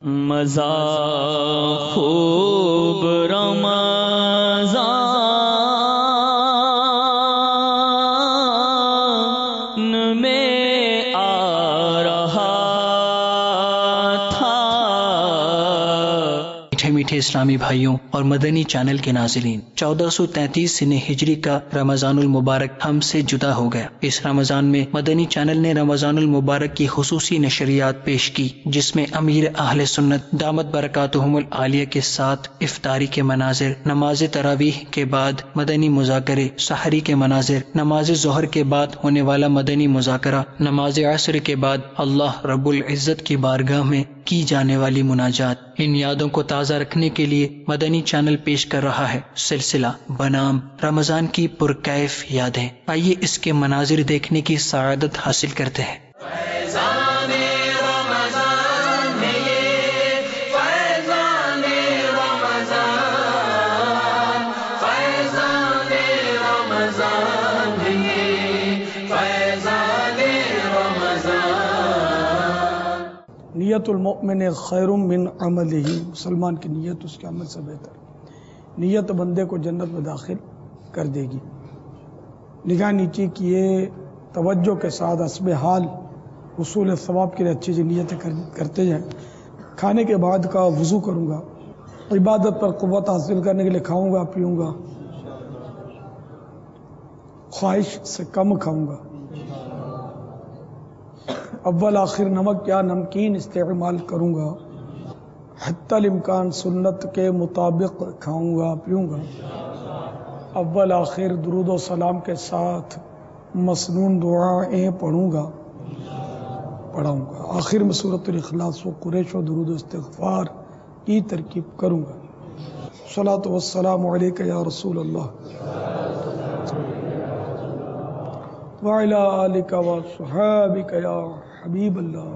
مزہ خوب رمضان میں آ رہا تھا۔ میٹھے میٹھے اسلامی بھائیوں اور مدنی چینل کے ناظرین، 1433 سن ہجری کا رمضان المبارک ہم سے جدا ہو گیا۔ اس رمضان میں مدنی چینل نے رمضان المبارک کی خصوصی نشریات پیش کی، جس میں امیر اہل سنت دامت برکاتہم العالیہ کے ساتھ افطاری کے مناظر، نماز تراویح کے بعد مدنی مذاکرے، سحری کے مناظر، نماز ظہر کے بعد ہونے والا مدنی مذاکرہ، نماز عصر کے بعد اللہ رب العزت کی بارگاہ میں کی جانے والی مناجات۔ ان یادوں کو تازہ رکھنے کے لیے مدنی چینل پیش کر رہا ہے سلسلہ بنام رمضان کی پرکیف یادیں۔ آئیے اس کے مناظر دیکھنے کی سعادت حاصل کرتے ہیں۔ نیت المؤمن خیر من عملہ، مسلمان کی نیت اس کے عمل سے بہتر۔ نیت بندے کو جنت میں داخل کر دے گی۔ نگاہ نیچی کیے توجہ کے ساتھ حسب حال حصول ثواب کے لیے اچھی نیتیں کرتے جائیں۔ کھانے کے بعد کا وضو کروں گا، عبادت پر قوت حاصل کرنے کے لیے کھاؤں گا پیوں گا، خواہش سے کم کھاؤں گا، اول آخر نمک یا نمکین استعمال کروں گا، حتی الامکان سنت کے مطابق کھاؤں گا پیوں گا، اول آخر درود و سلام کے ساتھ مسنون دعائیں پڑھاؤں گا، آخر میں سورۃ الاخلاص و قریش و درود و استغفار کی ترکیب کروں گا۔ صلاۃ والسلام علیک یا رسول اللہ وعلی آلک وصحابک یا حبیب اللہ۔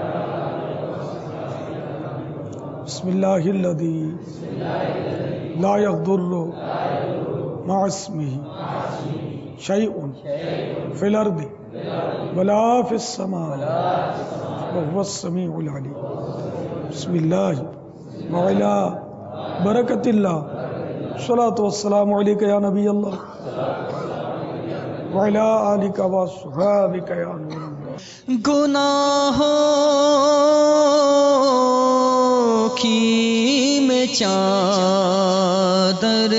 بسم اللہ الذی لا یضر مع اسمہ شیء فی الارض ولا فی السماء وهو السمیع العلیم۔ بسم اللہ وعلی برکت اللہ، صلاۃ والسلام علیک یا نبی اللہ وعلی آلک وصحابک یا نور اللہ۔ گناہوں کی میں چادر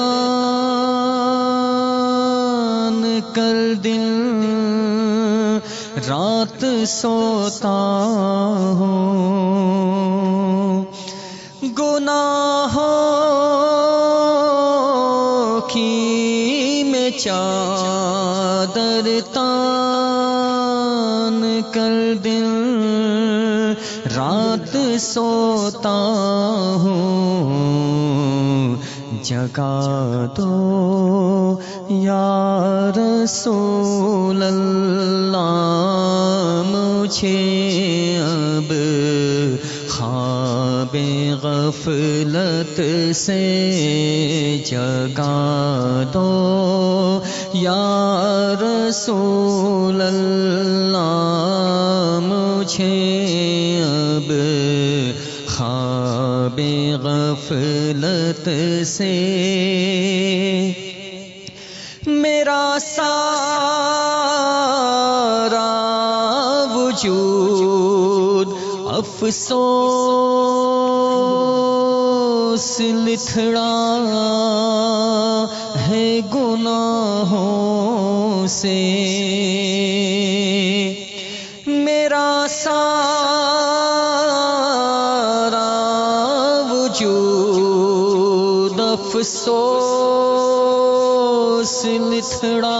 تان کر دل رات سوتا ہوں، گناہوں کی میں چادر تان کر دل رات سوتا ہوں، جگا دو یا رسول اللہ مجھے اب خواب غفلت سے، جگا دو یا رسول اللہ مجھے اب خواب غفلت سے، میرا سارا وجود افسوس لتھڑا ہے گناہوں سے، میرا سارا وجود افسوس لتھڑا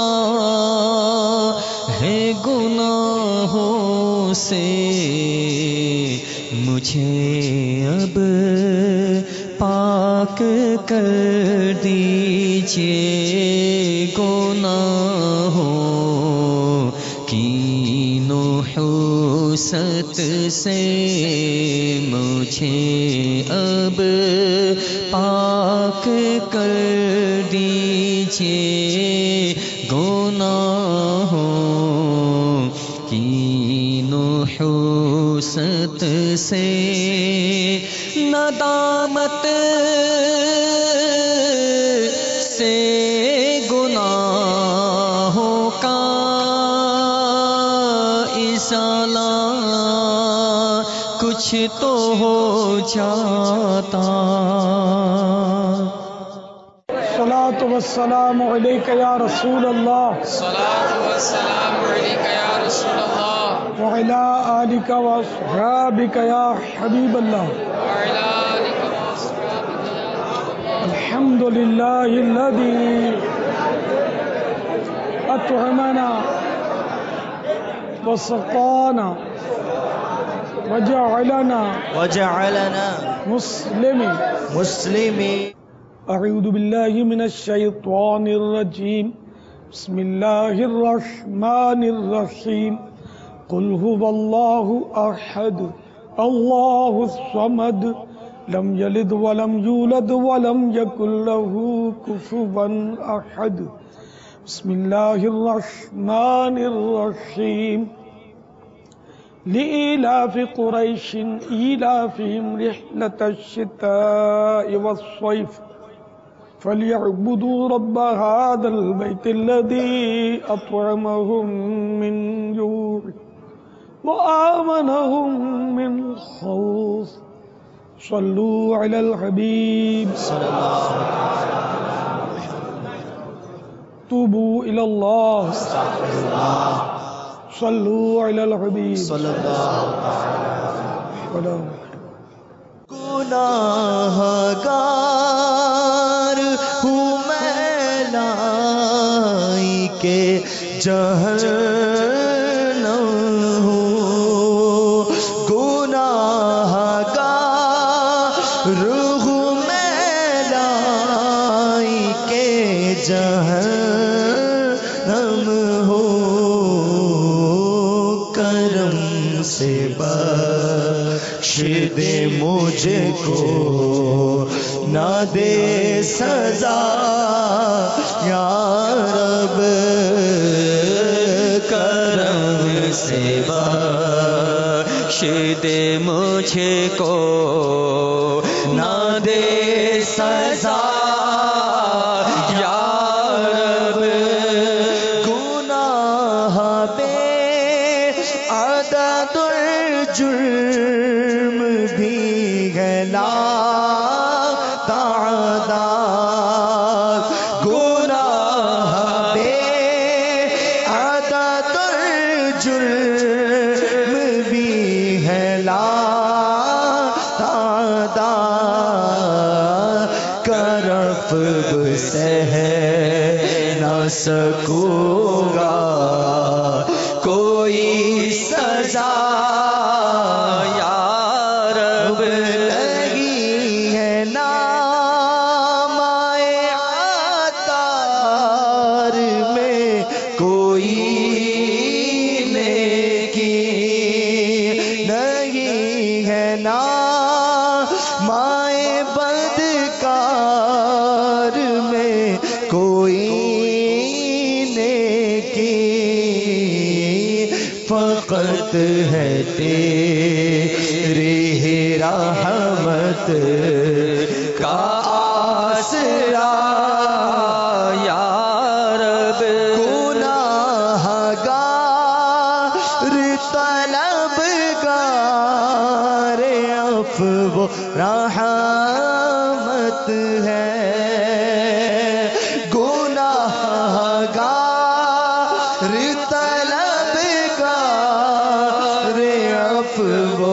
ہے گناہوں سے، مجھے اب پاک کر دیجئے گناہوں کی نحوست سے، مجھے اب پاک کر دیجئے گناہوں کی نحوست سے، ندامت سے گناہوں کا ازالہ کچھ تو ہو جاتا. الصلاۃ والسلام علیک یا رسول اللہ وعلی آلک واصحابک یا حبیب اللہ. الحمد للہ الذی اطعمنا وسقانا وجعلنا مسلمين. اعوذ باللہ من الشیطان الرجیم. بسم اللہ الرحمن الرحیم. قل هو اللہ احد اللہ الصمد لم یلد ولم یولد ولم یکن له کفوا احد. بسم اللہ الرحمن الرحیم. لإيلاف قريش إيلافهم رحلة الشتاء والصيف فليعبدوا رب هذا البيت الذي أطعمهم من جوع وآمنهم من خوف. صلوا على الحبيب توبوا إلى الله صلوا على الحبيب صلى الله عليه وسلم. گناہگار ہوں میں لائی کے جہنم ہوں. گناہگار ہوں میں لائی کے جہنم ہوں. کرم سے بخش دے مجھ کو نہ دے سزا یا رب. کرم سے بخش دے مجھ کو نہ دے سزا یا رب. گناہ بے عدد الجرم بھی ہے لا تعداد. گناہ بے عدد الجرم بھی ہے لا تعداد. کرف سہ نہ سکوں گا کوئی سزا یا رب. لگی ہے نام عطار میں کوئی نیکی نہیں ہے نام بدکار میں کوئی نیکی. فقط ہے تیری ہی رحمت کا آسرا یا رب. گناہگار طلبگار عفو رحمت ہے. گناہگار طلبگار عفو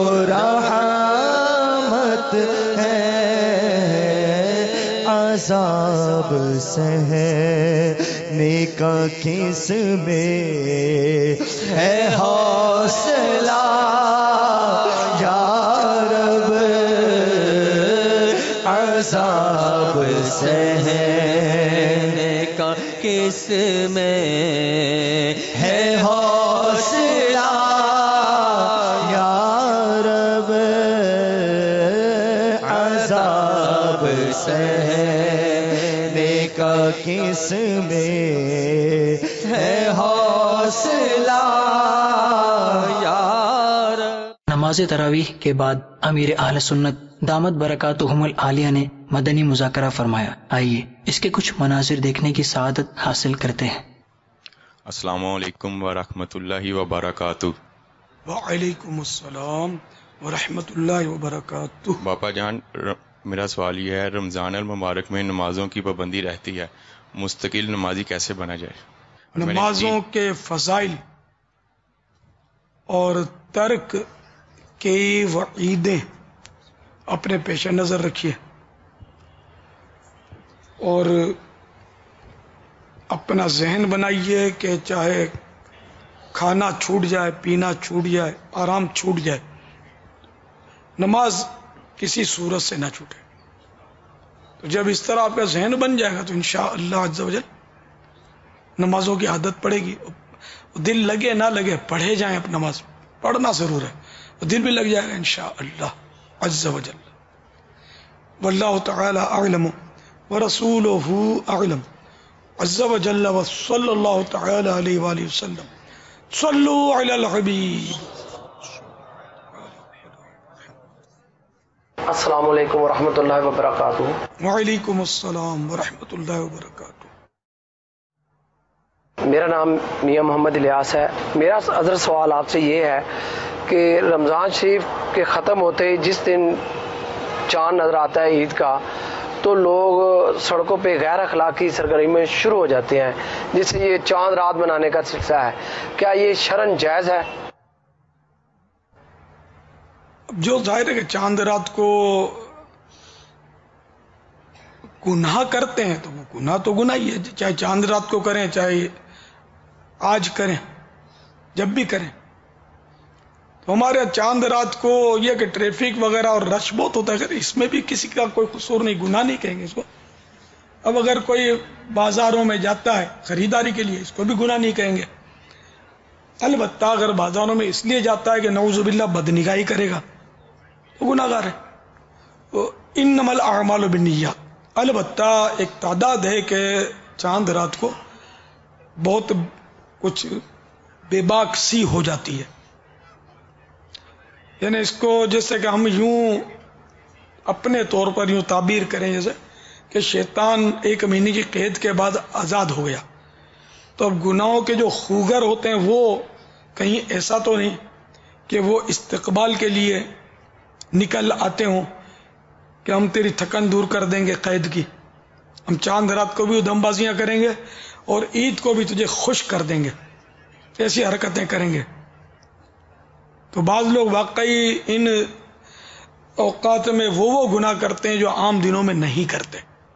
رحمت ہے. عذاب سہنے کا کس میں ہے حوصلہ یا رب. عذاب سہنے کا کس میں ہے حوصلہ یا رب. عذاب سہنے کا کس میں ہے حوصلہ یا رب. نماز تراویح کے بعد امیر اہل سنت دامت برکاتہم العالیہ نے مدنی مذاکرہ فرمایا. آئیے اس کے کچھ مناظر دیکھنے کی سعادت حاصل کرتے ہیں. السلام علیکم ورحمۃ اللہ وبرکاتہ. وعلیکم السلام ورحمۃ اللہ وبرکاتہ. باپا جان، میرا سوال یہ ہے، رمضان المبارک میں نمازوں کی پابندی رہتی ہے، مستقل نمازی کیسے بنا جائے؟ نمازوں کے فضائل اور ترک کی وعیدیں اپنے پیش نظر رکھیے اور اپنا ذہن بنائیے کہ چاہے کھانا چھوٹ جائے، پینا چھوٹ جائے، آرام چھوٹ جائے، نماز کسی صورت سے نہ چھوٹے. تو جب اس طرح آپ کا ذہن بن جائے گا تو انشاءاللہ عز و جل نمازوں کی عادت پڑے گی. دل لگے نہ لگے پڑھے جائیں، اب نماز پڑھنا ضرور ہے، دل بھی لگ جائے گا انشاءاللہ عز و جل. واللہ تعالی اعلم ورسولہ اعلم عز و جل وصلی اللہ تعالی علیہ وآلہ وسلم. صلو علی الحبیب. السلام علیکم ورحمۃ اللہ وبرکاتہ. وعلیکم السلام ورحمۃ اللہ وبرکاتہ. میرا نام میاں محمد الیاس ہے. میرا حضرت سوال آپ سے یہ ہے کہ رمضان شریف کے ختم ہوتے ہی جس دن چاند نظر آتا ہے عید کا، تو لوگ سڑکوں پہ غیر اخلاقی سرگرمیاں شروع ہو جاتے ہیں، جس سے یہ چاند رات منانے کا سلسلہ ہے. کیا یہ شرعاً جائز ہے؟ جو ظاہر ہے کہ چاند رات کو گناہ کرتے ہیں تو وہ گناہ تو گناہ ہی ہے، چاہے چاند رات کو کریں چاہے آج کریں، جب بھی کریں. تو ہمارے چاند رات کو یہ کہ ٹریفک وغیرہ اور رش بہت ہوتا ہے، اس میں بھی کسی کا کوئی قصور نہیں، گناہ نہیں کہیں گے اس کو. اب اگر کوئی بازاروں میں جاتا ہے خریداری کے لیے، اس کو بھی گناہ نہیں کہیں گے. البتہ اگر بازاروں میں اس لیے جاتا ہے کہ نعوذ باللہ بدنگاہی کرے گا تو گناہ گار ہے. انما الاعمال بالنیات. البتہ ایک تعداد ہے کہ چاند رات کو بہت کچھ بے باک سی ہو جاتی ہے، یعنی اس کو جیسے کہ ہم یوں اپنے طور پر یوں تعبیر کریں جیسے کہ شیطان 1 مہینے کی قید کے بعد آزاد ہو گیا. تو اب گناہوں کے جو خوگر ہوتے ہیں وہ کہیں ایسا تو نہیں کہ وہ استقبال کے لیے نکل آتے ہوں کہ ہم تیری تھکن دور کر دیں گے قید کی، ہم چاند رات کو بھی ادھم بازیاں کریں گے اور عید کو بھی تجھے خوش کر دیں گے، ایسی حرکتیں کریں گے. تو بعض لوگ واقعی ان اوقات میں وہ گناہ کرتے ہیں جو عام دنوں میں نہیں کرتے.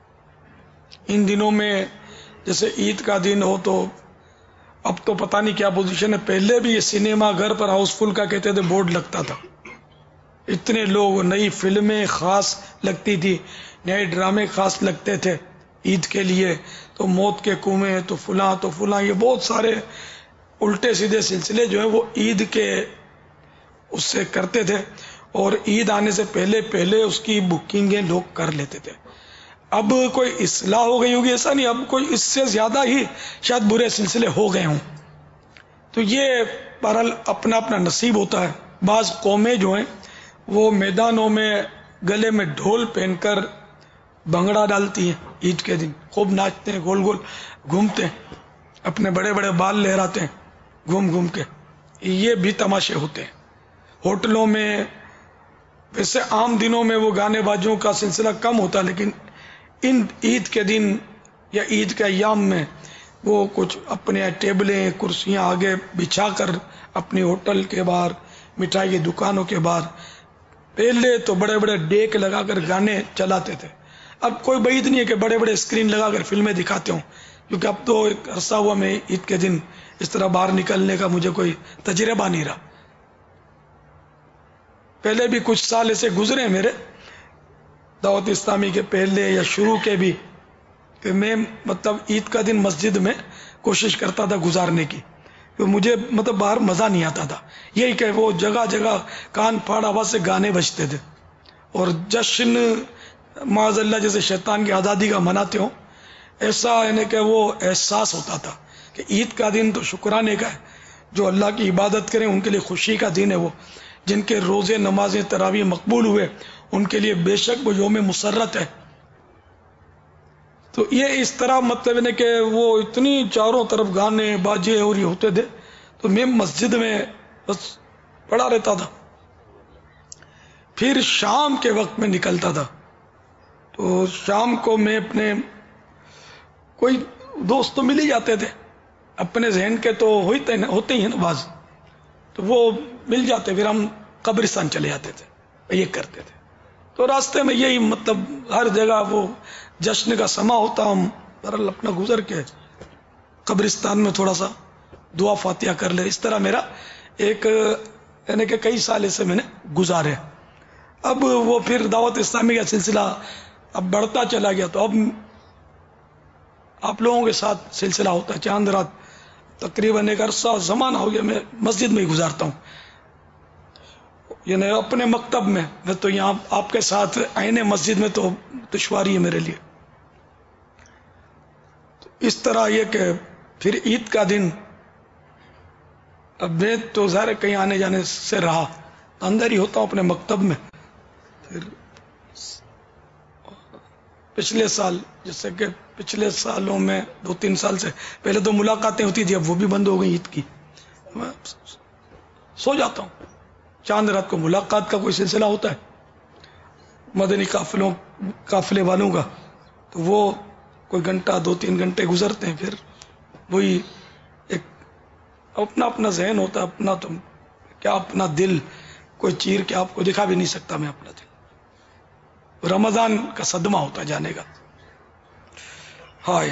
ان دنوں میں جیسے عید کا دن ہو تو اب تو پتہ نہیں کیا پوزیشن ہے، پہلے بھی یہ سنیما گھر پر ہاؤس فل کا کہتے تھے، بورڈ لگتا تھا، اتنے لوگ، نئی فلمیں خاص لگتی تھی، نئے ڈرامے خاص لگتے تھے عید کے لیے. تو موت کے کنویں تو فلاں یہ بہت سارے الٹے سیدھے سلسلے جو ہیں وہ عید کے اس سے کرتے تھے، اور عید آنے سے پہلے اس کی بکنگیں لوگ کر لیتے تھے. اب کوئی اصلاح ہو گئی ہوگی، ایسا نہیں، اب کوئی اس سے زیادہ ہی شاید برے سلسلے ہو گئے ہوں. تو یہ بہرحال اپنا اپنا نصیب ہوتا ہے. بعض قومیں جو ہیں وہ میدانوں میں گلے میں ڈھول پہن کر بھنگڑا ڈالتی ہیں، عید کے دن خوب ناچتے ہیں، گول گول گھومتے ہیں، اپنے بڑے بڑے بال لہراتے ہیں گھوم گھوم کے. یہ بھی تماشے ہوتے ہیں. ہوٹلوں میں ویسے عام دنوں میں وہ گانے بازوں کا سلسلہ کم ہوتا، لیکن ان عید کے دن یا عید کے ایام میں وہ کچھ اپنے ٹیبلیں کرسیاں آگے بچھا کر اپنی ہوٹل کے باہر، مٹھائی کی دکانوں کے باہر، پہلے تو بڑے بڑے ڈیک لگا کر گانے چلاتے تھے. اب کوئی بعید نہیں ہے کہ بڑے بڑے اسکرین لگا کر فلمیں دکھاتے ہوں، کیونکہ اب تو ایک عرصہ ہوا میں عید کے دن اس طرح باہر نکلنے کا مجھے کوئی تجربہ نہیں رہا. پہلے بھی کچھ سال ایسے گزرے میرے دعوت اسلامی کے پہلے یا شروع کے بھی، کہ میں مطلب عید کا دن مسجد میں کوشش کرتا تھا گزارنے کی، کہ مجھے مطلب باہر مزہ نہیں آتا تھا. یہی کہ وہ جگہ جگہ کان پھاڑ آواز سے گانے بجتے تھے، اور جشن معاذ اللہ جیسے شیطان کی آزادی کا مناتے ہوں، ایسا یعنی کہ وہ احساس ہوتا تھا کہ عید کا دن تو شکرانے کا ہے، جو اللہ کی عبادت کریں ان کے لیے خوشی کا دن ہے وہ. جن کے روزے نمازیں تراویح مقبول ہوئے ان کے لیے بے شک وہ یوم مسرت ہے. تو یہ اس طرح مطلب ہے کہ وہ اتنی چاروں طرف گانے باجے اور یہ ہوتے تھے تو میں مسجد میں بس پڑا رہتا تھا. پھر شام کے وقت میں نکلتا تھا تو شام کو میں اپنے کوئی دوست تو مل ہی جاتے تھے، اپنے ذہن کے تو ہوتے ہی ہیں نا بعض، تو وہ مل جاتے، پھر ہم قبرستان چلے جاتے تھے، یہ کرتے تھے. تو راستے میں یہی مطلب ہر جگہ وہ جشن کا سما ہوتا، ہم برل اپنا گزر کے قبرستان میں تھوڑا سا دعا فاتحہ کر لے. اس طرح میرا ایک یعنی کہ کئی سال سے میں نے گزارے. اب وہ پھر دعوت اسلامی کا سلسلہ اب بڑھتا چلا گیا، تو اب آپ لوگوں کے ساتھ سلسلہ ہوتا ہے. چاند رات تقریباً ایک عرصہ زمانہ ہو گیا میں مسجد میں ہی گزارتا ہوں، یعنی اپنے مکتب میں تو یہاں آپ کے ساتھ آئین مسجد میں تو دشواری ہے میرے لیے. تو اس طرح یہ کہ پھر عید کا دن اب میں تو ظاہر کہیں آنے جانے سے رہا، اندر ہی ہوتا ہوں اپنے مکتب میں. پھر پچھلے سال جیسے کہ پچھلے سالوں میں 2-3 سال سے پہلے تو ملاقاتیں ہوتی تھی، اب وہ بھی بند ہو گئی عید کی. میں سو جاتا ہوں، چاند رات کو ملاقات کا کوئی سلسلہ ہوتا ہے مدنی قافلے والوں کا، تو وہ کوئی گھنٹہ 2-3 گھنٹے گزرتے ہیں. پھر وہی ایک اپنا اپنا ذہن ہوتا ہے، اپنا تو کیا اپنا دل کوئی چیر کے آپ کو دکھا بھی نہیں سکتا میں اپنا دل. رمضان کا صدمہ ہوتا جانے کا. ہائے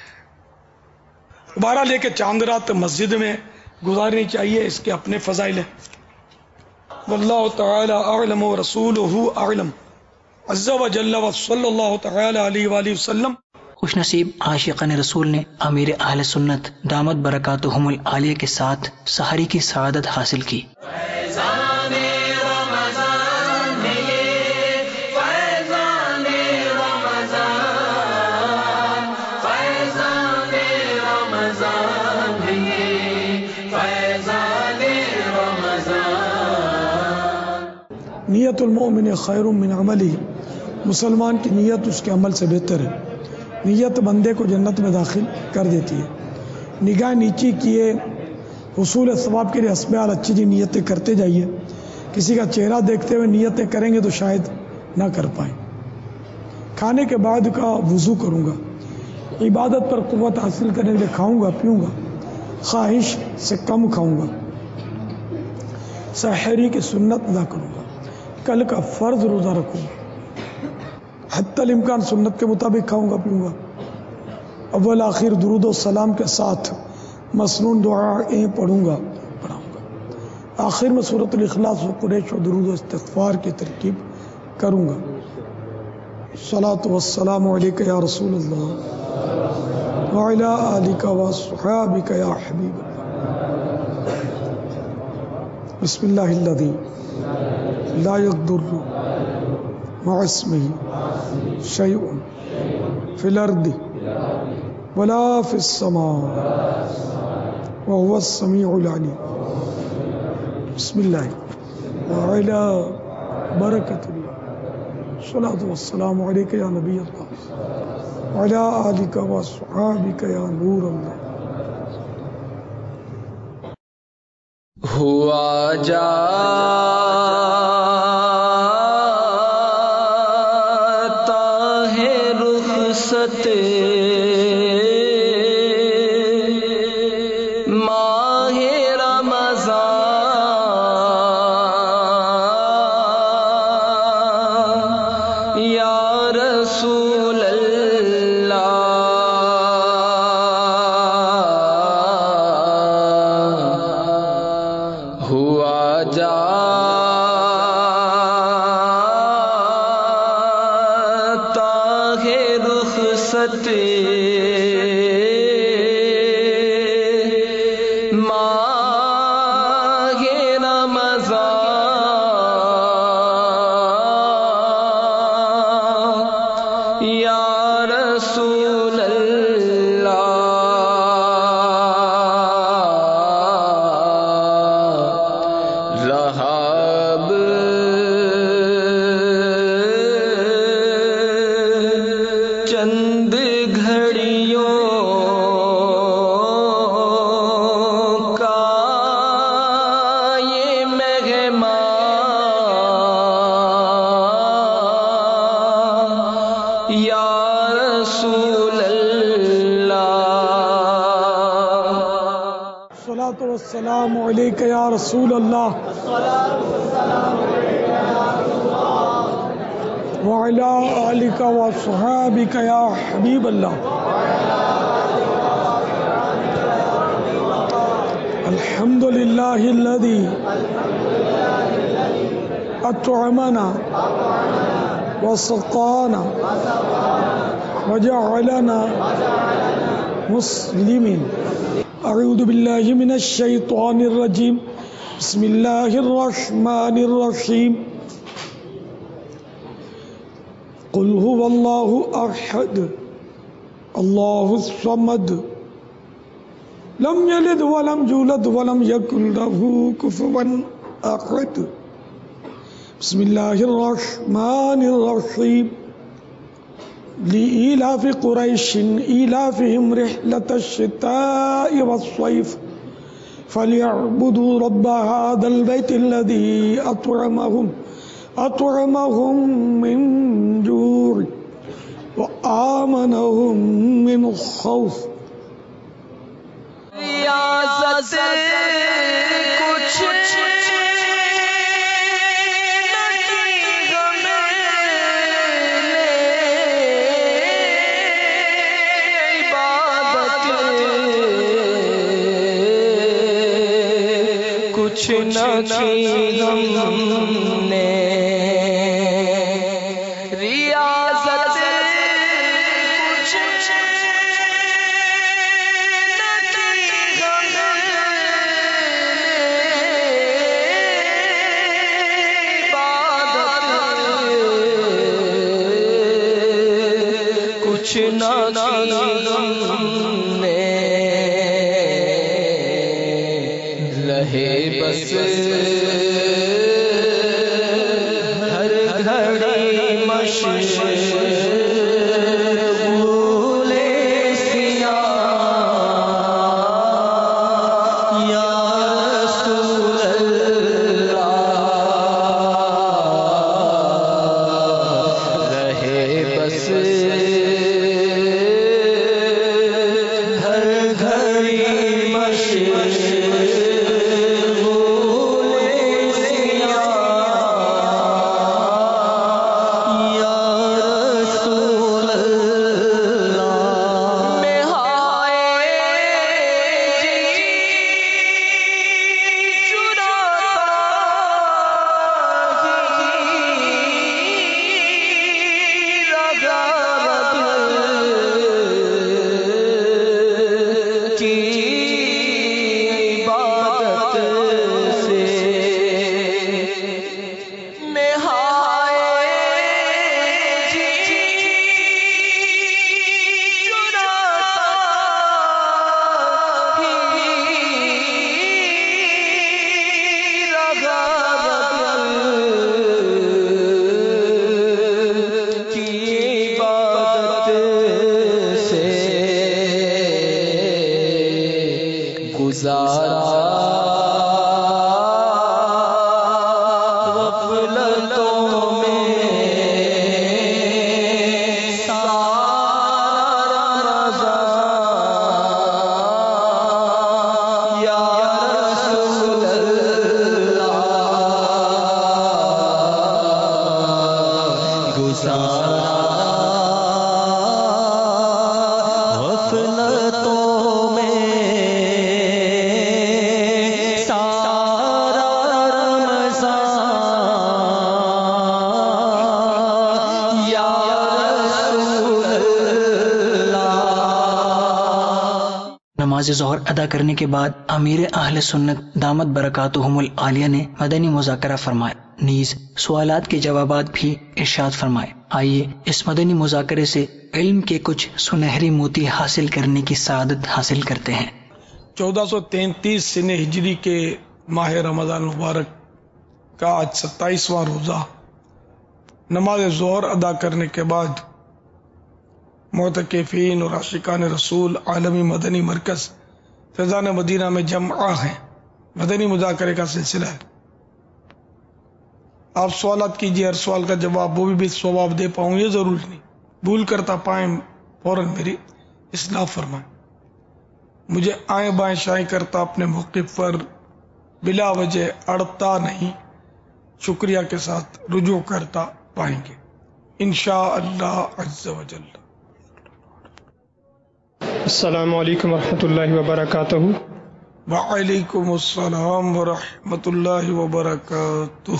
دوبارہ لے کے چاند رات مسجد میں گزارنی چاہیے، اس کے اپنے فضائل ہیں. واللہ تعالی اعلم ورسولہ اعلم عز وجل وصلی اللہ تعالی علیہ وآلہ وسلم. خوش نصیب عاشقان رسول نے امیر اہل سنت دامت برکاتہم العالیہ کے ساتھ سحری کی سعادت حاصل کی. نیت المؤمن خیر من عملہ، مسلمان کی نیت اس کے عمل سے بہتر ہے. نیت بندے کو جنت میں داخل کر دیتی ہے. نگاہ نیچی کیے حصول ثواب کے لیے حسب حال اچھی نیتیں کرتے جائیے. کسی کا چہرہ دیکھتے ہوئے نیتیں کریں گے تو شاید نہ کر پائیں. کھانے کے بعد کا وضو کروں گا، عبادت پر قوت حاصل کرنے کے لیے کھاؤں گا پیوں گا، خواہش سے کم کھاؤں گا، سحری کی سنت ادا کروں گا، کل کا فرض روزہ رکھوں گا، حتی الامکان سنت کے مطابق کھاؤں گا پیوں گا، اول آخر درود و سلام کے ساتھ مسنون دعائیں پڑھوں گا پڑھاؤں گا، آخر میں سورۃ الاخلاص و قریش و درود و استغفار کی ترکیب کروں گا. الصلاۃ والسلام علیک یا رسول اللہ وعلی آلک واصحابک یا حبیب اللہ. بسم اللہ الذی لا يضر مع اسمه شيء في الأرض ولا في السماء وهو السميع العليم. بسم الله وعلى بركة الله. الصلاة والسلام عليك يا نبي الله وعلى آلك وصحابك يا نور الله. ہوا جاتا ہے رخصت ماہ رمضان یا رسول ہوا جاتا ہے رخصت ماہ رمضان یا رسول اللہ. رہا السلام علیک یا رسول اللہ وعلی آلک وصحابک یا حبیب اللہ. الحمد للہ الذی اطعمنا وسقانا وجعلنا مسلمین. اعوذ باللہ من الشیطان الرجیم. بسم اللہ الرحمن الرحیم. قل هو اللہ احد اللہ الصمد لم یلد ولم یولد ولم یکن له کفوا احد. بسم اللہ الرحمن الرحیم. لإيلاف قريش إيلافهم رحلة الشتاء والصيف فليعبدوا رب هذا البيت الذي أطعمهم من جوع وآمنهم من خوف. کچھ نہ کی ہم نے ریاضت کچھ نہ کی ہم نے عبادت کچھ نہ کی ہم نے رہے بس ہر گھڑی مشغول سیاں یا رسول اللہ. رہے بس ہر گھڑی مشغول نماز ظہر ادا کرنے کے بعد امیر اہل سنت دامت برکاتہم العالیہ نے مدنی مذاکرہ فرمایا، نیز سوالات کے جوابات بھی ارشاد فرمائے. آئیے اس مدنی مذاکرے سے علم کے کچھ سنہری موتی حاصل کرنے کی سعادت حاصل کرتے ہیں. 1433 سن ہجری کے ماہ رمضان مبارک کا آج 27واں روزہ نماز ظہر ادا کرنے کے بعد معتکفین اور عاشقان رسول عالمی مدنی مرکز فیضان مدینہ میں جمع ہیں. مدنی مذاکرے کا سلسلہ ہے. آپ سوالات کیجیے، ہر سوال کا جواب وہ بھی ثواب دے پاؤں یہ ضروری نہیں، بھول کرتا پائیں فوراً میری اصلاح فرمائیں. مجھے آئیں بائیں شائیں کرتا اپنے موقف پر بلا وجہ اڑتا نہیں، شکریہ کے ساتھ رجوع کرتا پائیں گے انشاءاللہ عز و جل۔ السلام علیکم ورحمۃ اللہ وبرکاتہ۔ وعلیکم السلام ورحمۃ اللہ وبرکاتہ۔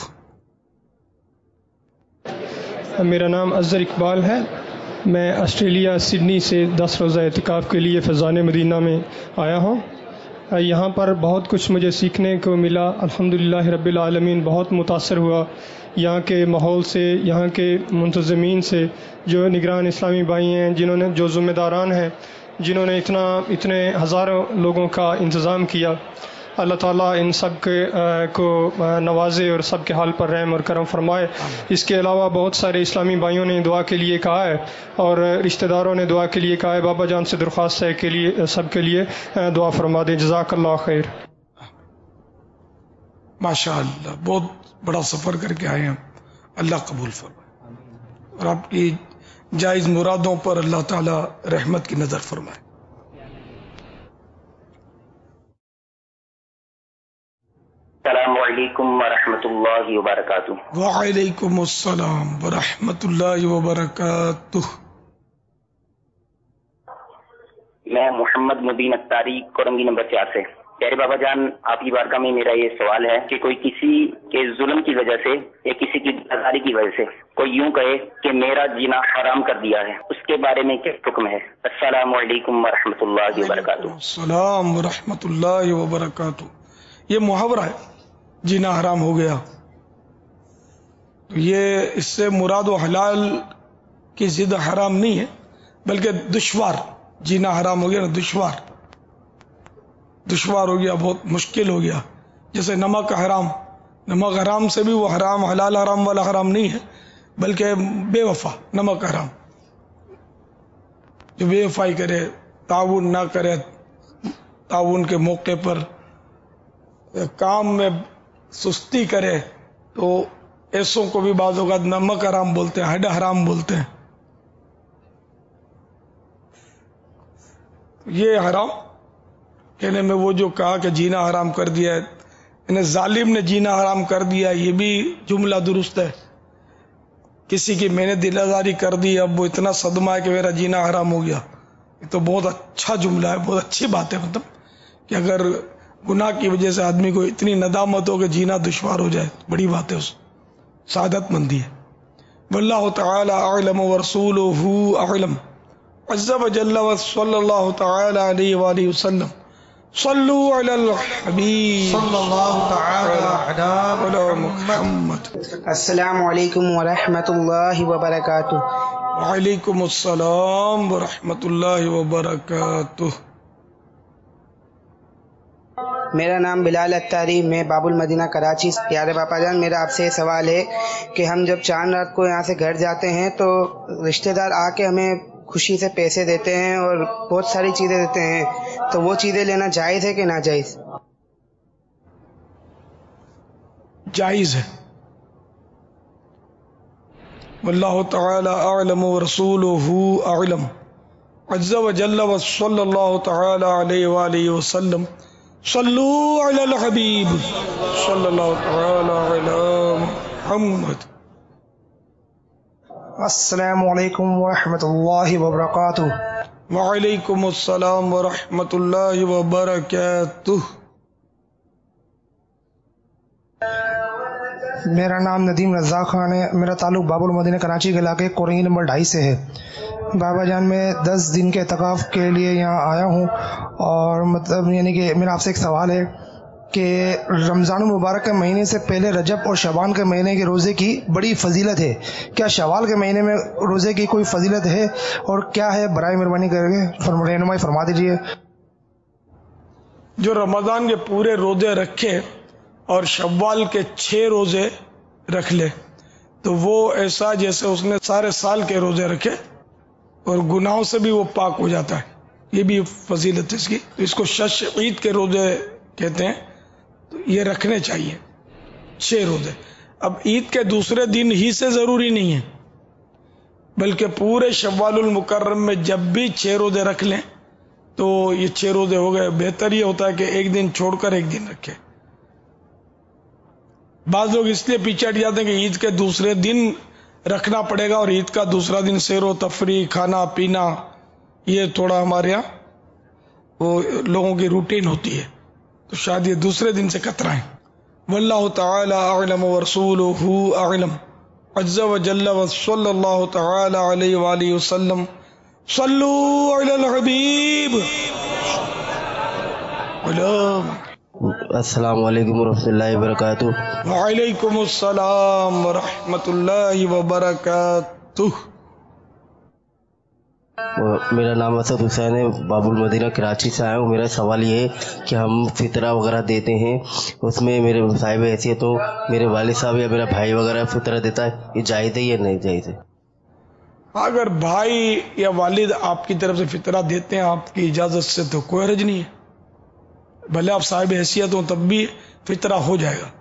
میرا نام اظہر اقبال ہے، میں آسٹریلیا سڈنی سے 10 روزہ اعتکاف کے لیے فیضان مدینہ میں آیا ہوں۔ یہاں پر بہت کچھ مجھے سیکھنے کو ملا، الحمدللہ رب العالمین۔ بہت متاثر ہوا یہاں کے ماحول سے، یہاں کے منتظمین سے، جو نگران اسلامی بھائی ہیں، جنہوں نے، جو ذمہ داران ہیں، جنہوں نے اتنے ہزاروں لوگوں کا انتظام کیا۔ اللہ تعالیٰ ان سب کو نوازے اور سب کے حال پر رحم اور کرم فرمائے۔ اس کے علاوہ بہت سارے اسلامی بھائیوں نے دعا کے لیے کہا ہے اور رشتہ داروں نے دعا کے لیے کہا ہے۔ بابا جان سے درخواست ہے کے لیے سب کے لیے دعا فرما دیں۔ جزاک اللہ خیر۔ ماشاء اللہ، بہت بڑا سفر کر کے آئے ہیں، اللہ قبول فرمائے اور آپ کی جائز مرادوں پر اللہ تعالی رحمت کی نظر فرمائے۔ السلام علیکم ورحمۃ اللہ وبرکاتہ۔ وعلیکم السلام ورحمۃ اللہ وبرکاتہ۔ میں محمد مبین اتاری، کورنگی نمبر 4 سے۔ پیارے بابا جان، آپ کی بارگاہ میں میرا یہ سوال ہے کہ کوئی کسی کے ظلم کی وجہ سے یا کسی کی آزاری کی وجہ سے کوئی یوں کہے کہ میرا جینا حرام کر دیا ہے، اس کے بارے میں کیا حکم ہے؟ السلام علیکم ورحمۃ اللہ وبرکاتہ۔ السلام ورحمۃ اللہ وبرکاتہ۔ یہ محاورہ ہے، جینا حرام ہو گیا، تو یہ اس سے مراد و حلال کی ضد حرام نہیں ہے، بلکہ دشوار، جینا حرام ہو گیا نا، دشوار ہو گیا، بہت مشکل ہو گیا۔ جیسے نمک حرام، نمک حرام سے بھی وہ حرام، حلال حرام والا حرام نہیں ہے، بلکہ بے وفا نمک حرام، جو بے وفائی کرے، تعاون نہ کرے، تعاون کے موقع پر کام میں سستی کرے، تو ایسوں کو بھی بعض اوقات نمک حرام بولتے ہیں، ہڈ حرام بولتے ہیں۔ یہ حرام کہنے میں وہ جو کہا کہ جینا حرام کر دیا ہے، انہیں ظالم نے جینا حرام کر دیا، یہ بھی جملہ درست ہے۔ کسی کی میں نے دل آزاری کر دی، اب وہ اتنا صدمہ ہے کہ میرا جینا حرام ہو گیا، یہ تو بہت اچھا جملہ ہے، بہت اچھی بات ہے، مطلب کہ اگر گناہ کی وجہ سے آدمی کو اتنی ندامت ہو کہ جینا دشوار ہو جائے، بڑی بات ہے، اس سعادت مندی ہے۔ واللہ تعالی اعلم ورسولہ اعلم عز وجل وصلی اللہ تعالی علیہ وآلہ وسلم۔ صلو علی الحبیب صلی اللہ تعالی علی محمد۔ السلام علیکم ورحمۃ اللہ وبرکاتہ۔ وعلیکم السلام ورحمۃ اللہ وبرکاتہ۔ میرا نام بلال اتاری، میں باب المدینہ کراچی۔ پیارے باپا جان، میرا آپ سے یہ سوال ہے کہ ہم جب چاند رات کو یہاں سے گھر جاتے ہیں تو رشتہ دار آ کے ہمیں خوشی سے پیسے دیتے ہیں اور بہت ساری چیزیں دیتے ہیں، تو وہ چیزیں لینا جائز ہے کہ ناجائز؟ جائز ہے۔ واللہ تعالی اعلم ورسولہ اعلم عز وجل وصلی اللہ تعالی علیہ وآلہ وسلم۔ صلو علی الحبیب صلی اللہ تعالی علی محمد۔ السلام علیکم ورحمۃ اللہ وبرکاتہ۔ وعلیکم السلام ورحمۃ اللہ وبرکاتہ۔ میرا نام ندیم رضا خان ہے، میرا تعلق باب المدینہ کراچی کے علاقے کورنگی نمبر 2.5 سے ہے۔ بابا جان، میں 10 دن کے اعتکاف کے لیے یہاں آیا ہوں، اور مطلب یعنی کہ میرا آپ سے ایک سوال ہے کہ رمضان المبارک کے مہینے سے پہلے رجب اور شعبان کے مہینے کے روزے کی بڑی فضیلت ہے، کیا شوال کے مہینے میں روزے کی کوئی فضیلت ہے اور کیا ہے؟ برائے مہربانی کر کے رہنمائی فرما دیجیے۔ جو رمضان کے پورے روزے رکھے اور شوال کے 6 روزے رکھ لے تو وہ ایسا جیسے اس نے سارے سال کے روزے رکھے، اور گناہوں سے بھی وہ پاک ہو جاتا ہے۔ یہ بھی فضیلت ہے اس کی۔ اس کو شش عید کے روزے کہتے ہیں، تو یہ رکھنے چاہیے 6 روزے۔ اب عید کے دوسرے دن ہی سے ضروری نہیں ہے، بلکہ پورے شوال المکرم میں جب بھی 6 روزے رکھ لیں تو یہ 6 روزے ہو گئے. بہتر یہ ہوتا ہے کہ ایک دن چھوڑ کر ایک دن رکھے. بعض لوگ اس لیے پیچھے ہٹ جاتے ہیں کہ عید کے دوسرے دن رکھنا پڑے گا، اور عید کا دوسرا دن سیر و تفریح، کھانا پینا، یہ تھوڑا ہمارے یہاں وہ لوگوں کی روٹین ہوتی ہے، تو شاید یہ دوسرے دن سے کترائیں. واللہ تعالی اعلم ورسولہ اعلم عز وجل وصلی اللہ تعالی علیہ وآلہ وسلم. صلو علی الحبیب. السلام علیکم ورحمۃ اللہ وبرکاتہ. وعلیکم السلام ورحمۃ اللہ وبرکاتہ. میرا نام اسد حسین ہے، باب المدینہ کراچی سے آیا ہوں. میرا سوال یہ ہے کہ ہم فطرہ وغیرہ دیتے ہیں، اس میں میرے صاحب حیثیت تو میرے والد صاحب یا میرا بھائی وغیرہ فطرہ دیتا ہے، یہ جائز ہے یا نہیں جائز ہے؟ اگر بھائی یا والد آپ کی طرف سے فطرہ دیتے ہیں آپ کی اجازت سے تو کوئی حرج نہیں ہے، بھلے آپ صاحب حیثیت ہوں تب بھی فطرہ ہو جائے گا.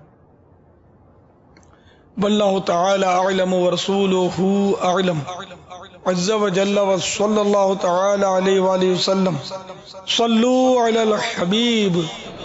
واللہ تعالی اعلم ورسولہ اعلم عز وجل وصلی اللہ تعالی علیہ وآلہ وسلم. صلو علی الحبیب.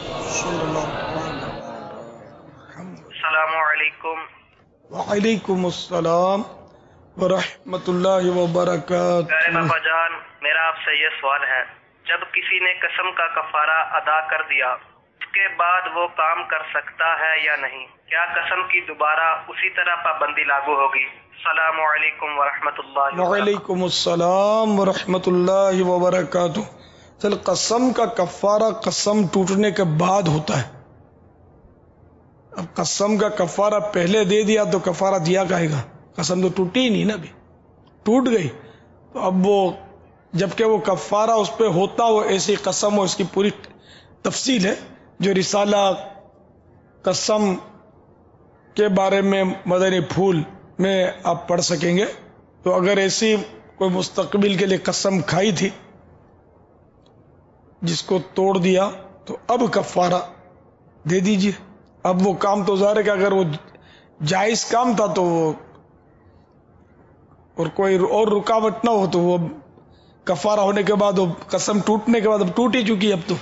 السلام علیکم. وعلیکم السلام ورحمۃ اللہ وبرکاتہ. پیارے باپا جان، میرا آپ سے یہ سوال ہے، جب کسی نے قسم کا کفارہ ادا کر دیا اس کے بعد وہ کام کر سکتا ہے یا نہیں؟ کیا قسم کی دوبارہ اسی طرح پابندی لاگو ہوگی؟ السلام علیکم ورحمۃ اللہ وبرکاتہ. وعلیکم السلام ورحمۃ اللہ وبرکاتہ. چل، قسم کا کفارہ قسم ٹوٹنے کے بعد ہوتا ہے. اب قسم کا کفارہ پہلے دے دیا تو کفارہ دیا کہے گا، قسم تو ٹوٹی ہی نہیں نا، ابھی ٹوٹ گئی. تو اب وہ جبکہ وہ کفارہ اس پہ ہوتا ہو ایسی قسم ہو، اس کی پوری تفصیل ہے جو رسالہ قسم کے بارے میں مدنی پھول میں آپ پڑھ سکیں گے. تو اگر ایسی کوئی مستقبل کے لیے قسم کھائی تھی جس کو توڑ دیا تو اب کفارہ دے دیجیے. اب وہ کام تو ظاہر ہے کہ اگر وہ جائز کام تھا تو وہ اور کوئی اور رکاوٹ نہ ہو تو وہ کفارہ ہونے کے بعد، وہ قسم ٹوٹنے کے بعد اب ٹوٹ ہی چکی. اب تو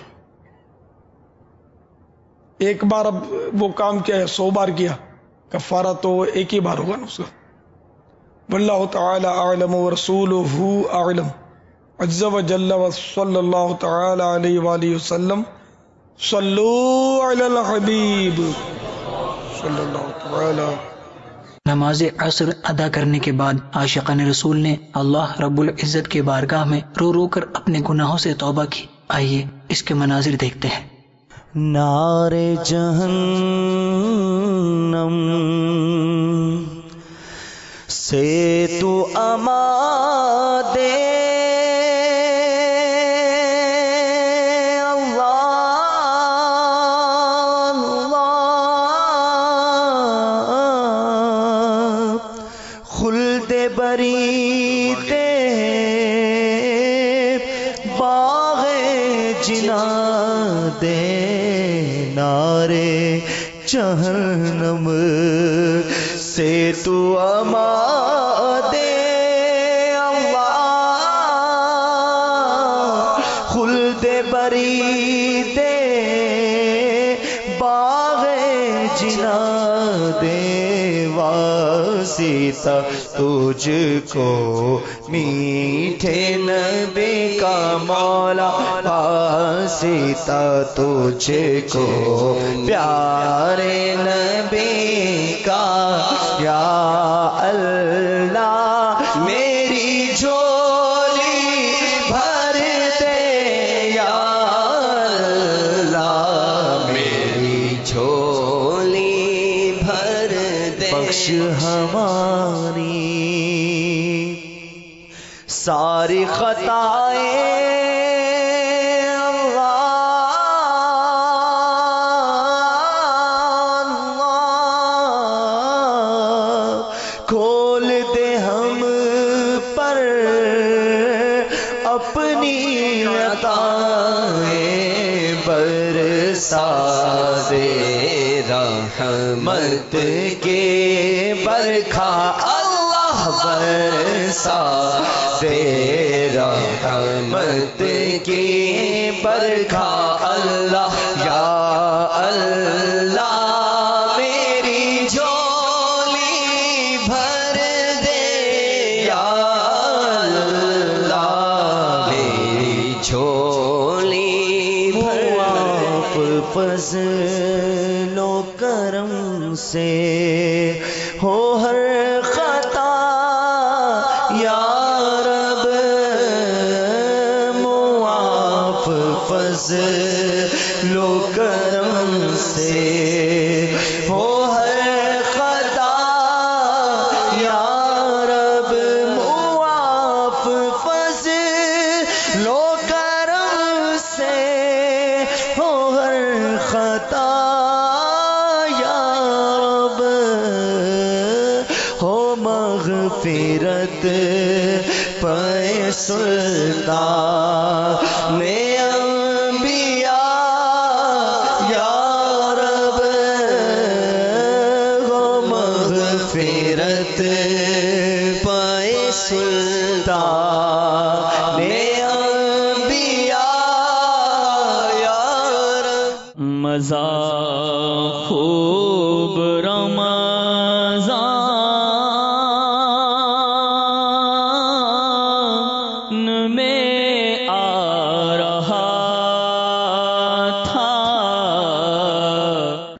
ایک بار اب وہ کام کیا ہے 100 بار کیا، کفارہ تو ایک ہی بار ہوگا نا اس کا. واللہ تعالی اعلم ورسولہ اعلم عز وجل وصلی اللہ تعالی علیہ وآلہ وسلم. صلو علی الحبیب صلی اللہ تعالی. نماز عصر ادا کرنے کے بعد عاشقان رسول نے اللہ رب العزت کی بارگاہ میں رو رو کر اپنے گناہوں سے توبہ کی. آئیے اس کے مناظر دیکھتے ہیں. نار جہنم سے تو اما دے جہنم سے تو اما دے اللہ، خلد بری دے باغ جنا دے، واسطہ تجھ کو میٹھے نبی کا مولا، واسطہ تجھ کو پیارے نبی کا، یا اللہ میری جھولی بھر دے، یا اللہ میری جھولی بھر دے، بخش ہماری ساری خطائیں، کھول دے ہم پر اپنی عطائیں، برسا دے رحمت کے برکھا، اللہ برسا دے رحمت کی برکھا اللہ یا اللہ میری جھولی بھر دے یا اللہ میری جھولی بھر فضل و کرم سے ہو ہر خطا یا رب معاف فضل و کرم سے ہو ہر خطا یا رب معاف فضل و کرم سے ہو ہر خطا مغفرت پہ سلطان میں انبیاء یا رب ہو مغفرت پہ سلطان میں انبیاء یا رب مزہ خوب رمضان